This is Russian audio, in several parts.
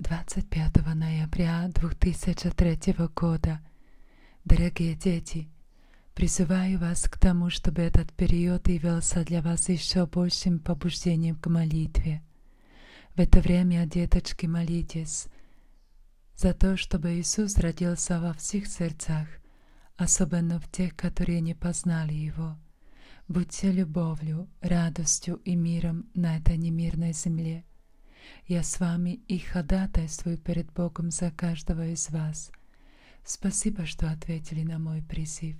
25 ноября 2003 года. Дорогие дети, призываю вас к тому, чтобы этот период явился для вас еще большим побуждением к молитве. В это время, деточки, молитесь за то, чтобы Иисус родился во всех сердцах, особенно в тех, которые не познали Его. Будьте любовью, радостью и миром на этой немирной земле. Я с вами и ходатайствую перед Богом за каждого из вас. Спасибо, что ответили на мой призыв.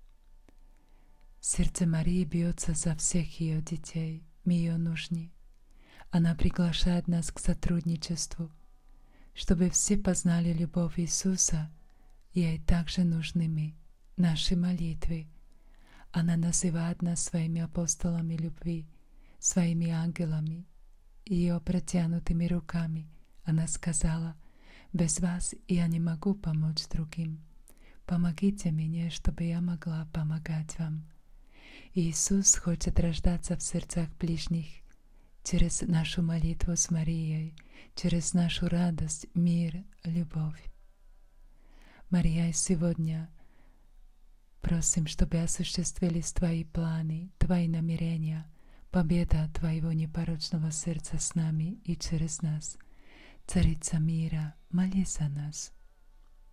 Сердце Марии бьется за всех ее детей. Мы ее нужны. Она приглашает нас к сотрудничеству. Чтобы все познали любовь Иисуса, ей также нужны мы, наши молитвы. Она называет нас своими апостолами любви, своими ангелами. Ее протянутыми руками она сказала: «Без вас я не могу помочь другим. Помогите мне, чтобы я могла помогать вам». Иисус хочет рождаться в сердцах ближних через нашу молитву с Марией, через нашу радость, мир, любовь. Мария, сегодня просим, чтобы осуществились Твои планы, Твои намерения, победа Твоего непорочного сердца с нами и через нас. Царица мира, молись за нас.